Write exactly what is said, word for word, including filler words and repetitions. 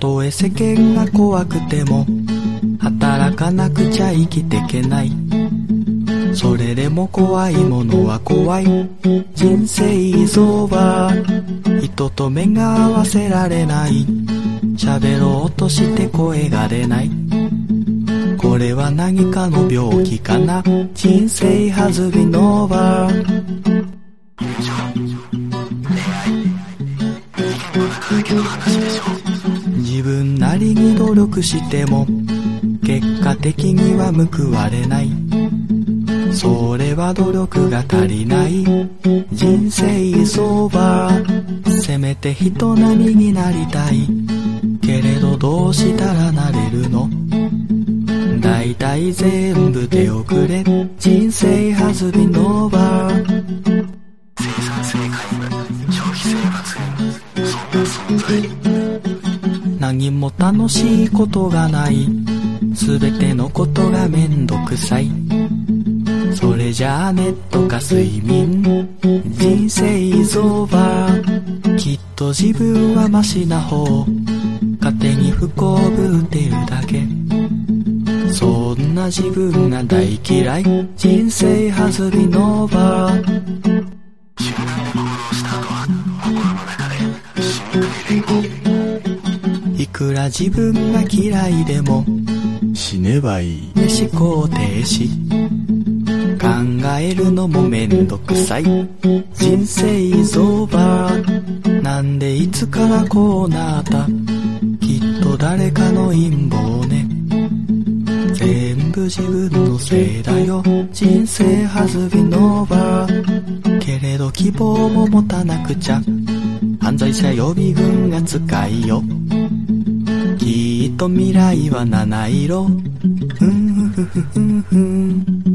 とえ世間が怖くても働かなくちゃ生きてけない。それでも怖いものは怖い。人生像は人と目が合わせられない。喋ろうとして声が出ない。これは何かの病気かな。人生弾みの場。自分なりに努力しても結果的には報われない。それは努力が足りない。人生相場、せめて人並みになりたいけれど、どうしたらなれるの。だいたい全部手遅れ。人生弾みの場。 生産性皆無、消費性抜群、そんな存在。 何も楽しいことがない。すべてのことがめんどくさい。それじゃあネットか睡眠。人生像はきっと自分はマシな方。勝手に不幸ぶってるだけ。そんな自分が大嫌い。人生弾みの場。 集団で行動した後は心の中でしにくい連合。 いくら自分が嫌いでも死ねばいい。 思考停止。考えるのもめんどくさい。人生像はなんでいつからこうなった。きっと誰かの陰謀ね。全部自分のせいだよ。人生弾みの場。けれど希望も持たなくちゃ。犯罪者予備軍が使いよ。きっと未来は七色。ふんふふふふふん。